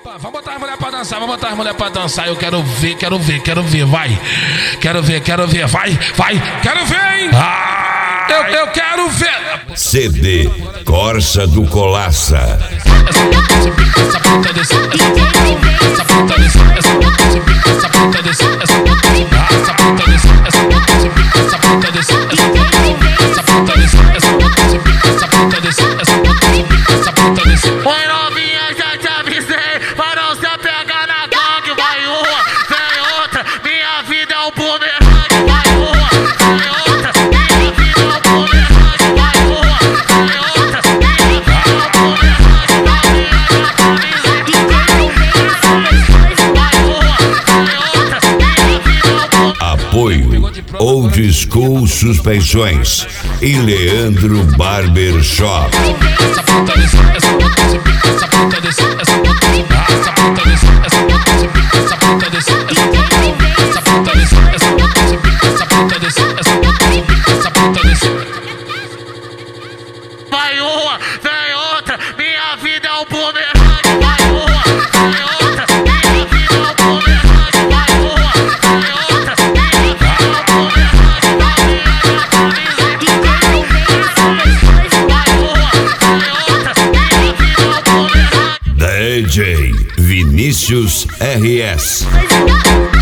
Vamos botar as mulheres pra dançar, vamos botar as mulheres pra dançar. Eu quero ver, vai. Quero ver, vai, quero ver, hein? Eu quero ver. CD Corsa do Colaça. Essa puta desse, essa puta desse, essa puta desse, essa puta desse, essa puta desse, essa puta desse, essa puta desse, essa puta desse. Oi novinha, já te avisei, pra não se apegar na gangue. Vai uma, vem outra, minha vida é um bumerangue. Vai uma, vem outra, minha vida é um bumerangue. Vai uma, vem outra, minha vida é um bumerangue. Novinha, já te avisei, vai uma, vem outra, minha vida é um bumerangue. Apoio Old School Suspensões e Leandro Barber Shop. Essa puta desse, essa puta desse, essa puta desse, essa puta desse, essa puta desse, essa puta desse, essa puta desse. Vai uma, vem outra, minha vida é um bumerangue. Vai uma, vem outra, minha vida é um bumerangue. Vai uma, vem outra, minha vida é um bumerangue. Novinha, já te avisei, vai uma, vem outra, minha vida é um bumerangue. DJ Vinícius RS.